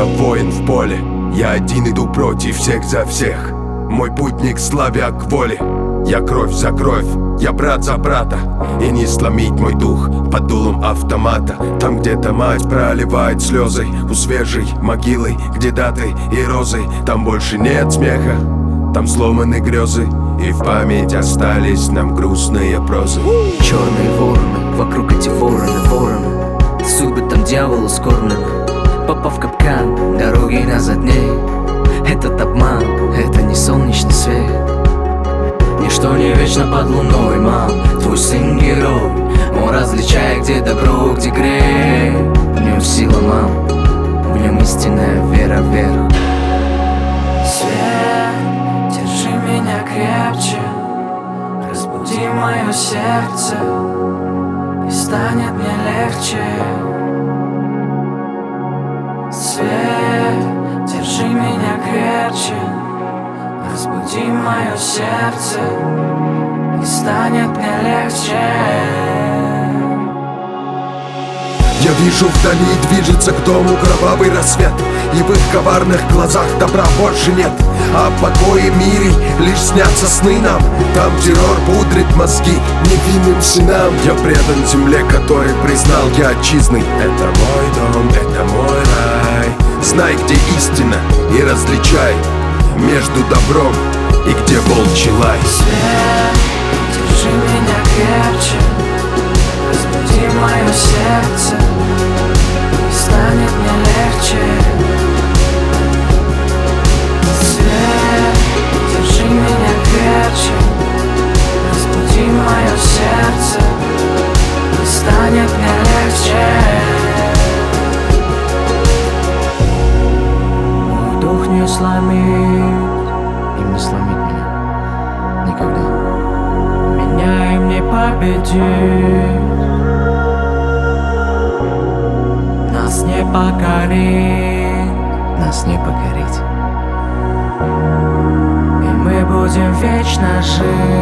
Я воин в поле, я один иду против всех за всех. Мой путник славя к воле. Я кровь за кровь, я брат за брата. И не сломить мой дух под дулом автомата. Там где-то мать проливает слезы у свежей могилы, где датой и розой. Там больше нет смеха, там сломаны грезы, и в память остались нам грустные прозы. Черные вороны, вокруг эти вороны. Судьбы там дьяволу скормлены. Попав в капкан, дороги назад нет. Этот обман, это не солнечный свет. Ничто не вечно под луной, мам. Твой сын герой, он различает, где добро, где грех. В нем сила, мам, в нем истинная вера вверх. Свет, держи меня крепче, разбуди мое сердце, и станет мне легче. Свет, держи меня крепче, разбуди мое сердце, и станет мне легче. Я вижу вдали движется к дому кровавый рассвет, и в их коварных глазах добра больше нет. А в покое мире лишь снятся сны нам. Там террор пудрит мозги невинным сынам. Я предан земле, которой признал я отчизной. Это мой дом, это мой рай. Знай, где истина, и различай между добром и где волчий лай. Свет, держи меня крепче, разбуди мое сердце, и станет мне легче. Свет, держи меня крепче, разбуди мое сердце, и станет мне легче. Мой дух не сломит, Им не сломить меня никогда. меня им не победить, нас не покорить, Нас не покорить. и мы будем вечно жить.